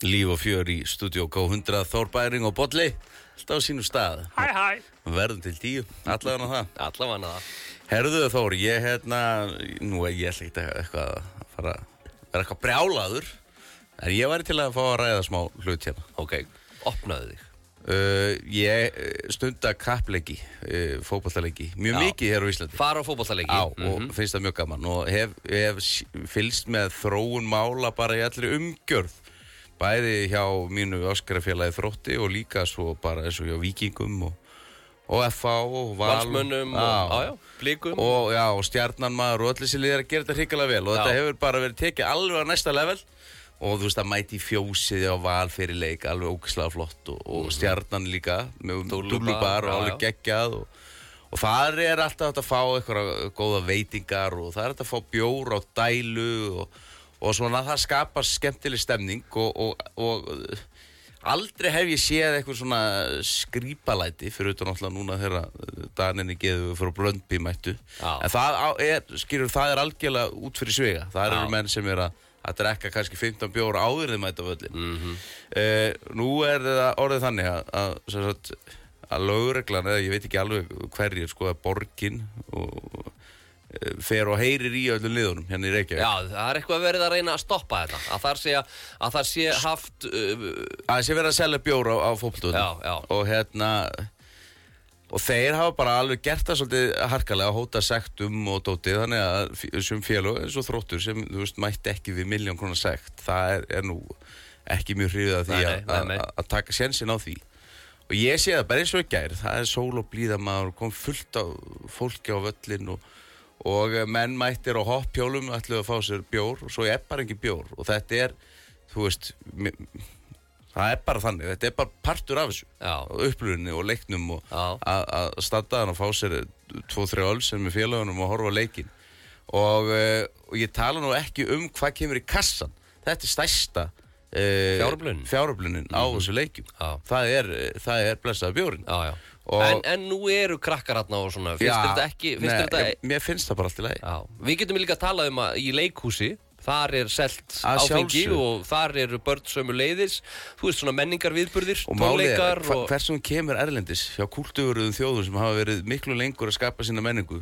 Líf og fjör í Stúdíó K100, Þór Bæring og Bolli, alltaf á sínu stað. Hæ. Verðum til 10, allavega það. Allavega það. Herðu Þór, ég nú ég ætla ekki eitthvað að fara vera eitthvað brjálaður, en ég væri til að fá að ræða smá hlut hérna. Ok, opnaðu þig. Ég stunda kappleiki, fótboltaleiki, mjög mikið hér á Íslandi. Fara á fótboltaleiki. Já, og finnst það mjög gaman og hef fylgst með þróun mála bara í allri umgjörð. Bæði hjá mínu áskarafélagi Þrótti og líka svo bara eins og hjá Víkingum og FH og Val. Valsmönnum og Blikum. Og Stjarnan maður og öll þessi liðar að gera þetta hrikalega vel og þetta hefur bara verið tekið alveg á næsta level. Og þú veist að mæti í fjósið á Val fyrir leik, alveg ógeðslega flott og Stjarnan líka með dúlubar og alveg geggjað og þar alltaf hægt að fá eitthvað góða veitingar og það hægt að fá bjór á dælu og svona það skapar skemmtileg stemning og aldrei hef ég séð eitthvað svona skrípalæti fyrir utan náttúrulega núna þegar Daninni geðu fyrir Blöndby mættu. En það er algjörlega út fyrir svega. Það eru menn sem að drekka kannski 15 bjóra áður þeim mæta völlin. Nú það orðið þannig að lögreglan, eða ég veit ekki alveg hverjir, sko, að borgin fer og heyrir í öllum liðunum hérna í Reykjavík. Já, það eitthvað verið að reyna að stoppa þetta. Að þar sé haft... Að sé verið að selja bjóra á fótboltavöllum. Og þeir hafa bara alveg gert það svolítið harkalega að hóta sektum og dótið, þannig að sem félög eins og Þróttur sem, þú veist, mætti ekki við 1.000.000 króna sekt, það nú ekki mjög hrifið af því að taka sénsinn á því. Og ég sé það bara eins og í gær, það sól og blíða maður og kom fullt af fólki á völlin og menn mættir á hopphjólum ætluðu að fá sér bjór og svo bara engin bjór og þetta þú veist... Það bara þannig, þetta bara partur af þessu upplöfunni og leiknum og að standa hann og fá sér 2-3 öl sem með félagunum og horfa á leikinn og ég tala nú ekki hvað kemur í kassan. Þetta stærsta fjáröflunin á þessu leikjum. Það er blessaða bjórinn. En nú eru krakkar þarna og svona, finnst þetta ekki? Mér finnst það bara allt í lagi. Við getum líka að tala að í leikhúsi þar selt áfengi og þar börn sömuleiðis, þú veist, svona menningarviðburðir, tónleikar og hversum kemur erlendis hjá kúltúruðum þjóðum sem hafa verið miklu lengur að skapa sína menningu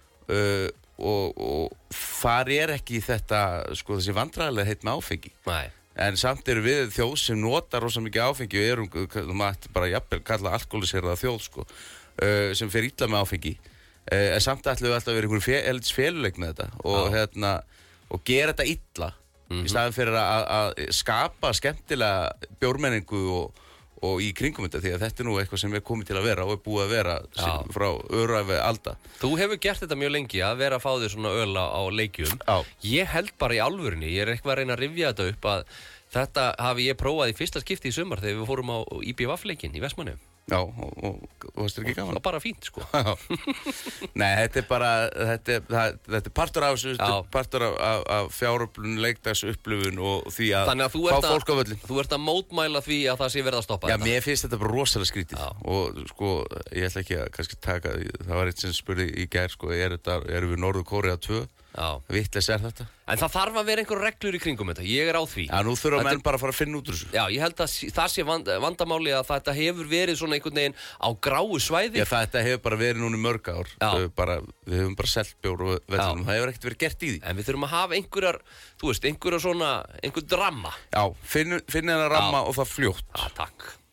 og þar ekki þetta, sko, þessi vandræðilega heitt með áfengi. Nei. En samt við þjóð sem notar rosa mikið áfengi og þú mætti bara jafnvel kalla alkohóliseraða þjóð, sko, sem fer illa með áfengi, en samt ætlum við alltaf að vera einhverjum féluleik með þetta og gera þetta illa í staðin fyrir að skapa skemmtilega bjórmenningu og í kringum þetta því að þetta nú eitthvað sem komið til að vera og búið að vera frá öræfi alda. Þú hefur gert þetta mjög lengi að vera að fá þér svona öl á leikjum. Ég held bara í alvörinni, ég eitthvað að reyna að rifja þetta upp að þetta hafi ég prófað í fyrsta skipti í sumar þegar við fórum á IBVF-leikinn í Vestmannaeyjum. Já, og varst þér ekki gaman? Það var bara fínt, sko. Nei, þetta partur af þessu, partur af fjáröflun, leikdags upplifun og því að fá fólk á völlin. Þú ert að mótmæla því að það sé verið að stoppa þetta? Já, mér finnst þetta bara rosalega skrítið og sko, ég ætla ekki að kannski taka, það var eitt sem spurði í gær, sko, erum við Norður-Kórea 2? Vitleis þetta? En það þarf að vera einhver reglur í kringum þetta, ég á því. Já, nú þurfa menn bara að fara að finna út úr þessu. Já, ég held að það sé vandamáli að þetta hefur verið svona einhvern veginn á gráu svæði. Já, þetta hefur bara verið núna í mörg ár. Við höfum bara selt bjór og vellunum, það hefur ekkert verið gert í því. En við þurfum að hafa einhver ramma. Já, finna hennar ramma og það fljótt. Takk.